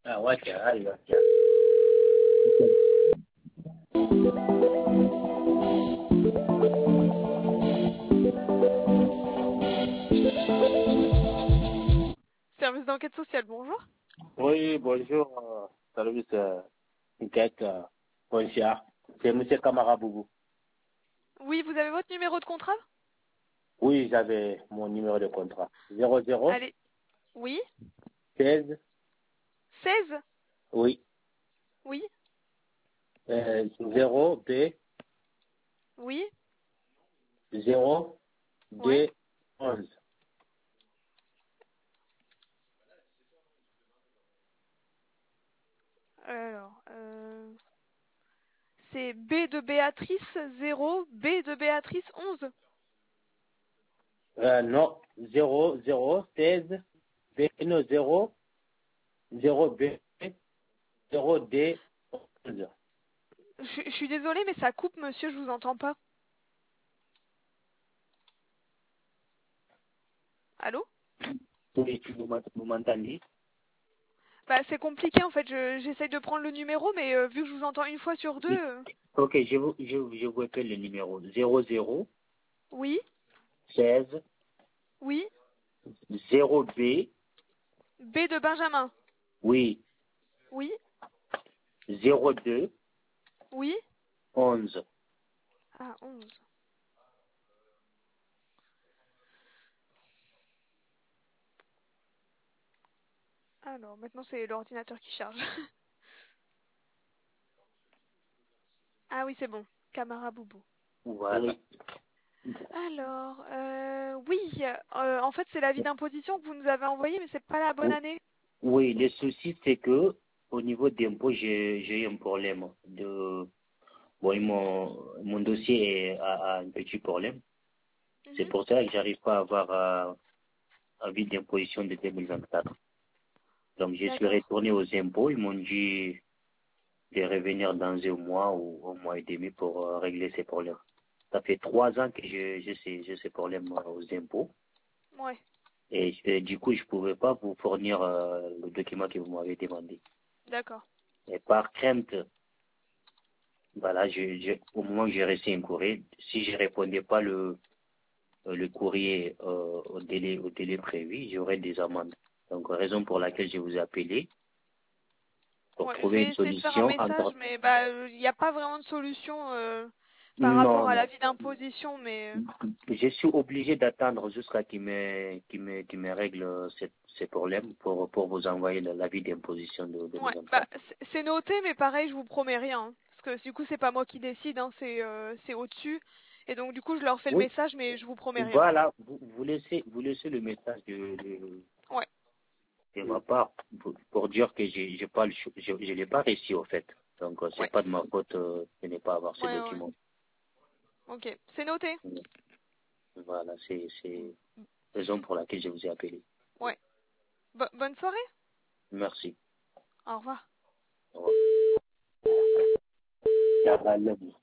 Ah, wacha, aïe, wacha. Service d'enquête sociale, bonjour. Oui, bonjour, service enquête, bonjour. C'est M. Kamara Boubou. Oui, vous avez votre numéro de contrat? Oui, j'avais mon numéro de contrat. 00 Allez. Oui. 16, 16? oui, Oui. 0 B, Oui. 0 Ouais. D, 11. Alors, c'est B de Béatrice 0, B de Béatrice 11. Non, 0 0 16 B, non, 0 0 B, 0 D, 11. Je suis désolée, mais ça coupe, monsieur, je vous entends pas. Allô? Oui, vous m'entendez? Bah, c'est compliqué en fait. J'essaye de prendre le numéro, mais vu que je vous entends une fois sur deux. Oui. Ok, je vous appelle le numéro 00 Oui. 16 Oui. 0 B, B de Benjamin. oui, Oui. 02 Oui. 11. Ah, 11. Alors, maintenant c'est l'ordinateur qui charge. Ah oui, c'est bon. Camara Boubou. Voilà. Alors, oui, en fait, c'est l'avis d'imposition que vous nous avez envoyé, mais c'est pas la bonne Oui, année. oui, le souci, c'est que au niveau d'impôt, j'ai eu un problème. Bon, mon dossier a un petit problème. C'est Mhm. pour ça que j'arrive pas à avoir un avis d'imposition de 2024. Donc, je suis D'accord. retourné aux impôts. Ils m'ont dit de revenir dans un mois ou un mois et demi pour régler ces problèmes. Ça fait 3 ans que j'ai ces problèmes aux impôts. Ouais. Et du coup, je ne pouvais pas vous fournir le document que vous m'avez demandé. D'accord. Et par crainte, voilà, au moment où j'ai reçu un courrier, si je ne répondais pas le courrier au délai prévu, j'aurais des amendes. Donc, raison pour laquelle je vous ai appelé pour Ouais, je trouver vais une essayer de faire un solution message, entre... mais bah, il n'y a pas vraiment de solution par rapport Non, à non. l'avis d'imposition, mais Je suis obligé d'attendre jusqu'à qu'il me règle ces problèmes pour vous envoyer l'avis d'imposition de ouais, bah 2024. c'est noté, mais pareil, je vous promets rien, hein. Parce que du coup, c'est pas moi qui décide, hein, c'est au-dessus. Et donc, du coup, je leur fais le Oui, message, mais je vous promets rien. voilà, vous laissez le message Ouais, de ma part pour dire que j'ai pas je l'ai pas réussi au fait. Donc, c'est ouais, pas de ma faute de ne pas avoir ces ouais, ouais. documents. Ok, c'est noté. Voilà, c'est la raison pour laquelle je vous ai appelé. Ouais. Bonne soirée. Merci. Au revoir. Au revoir.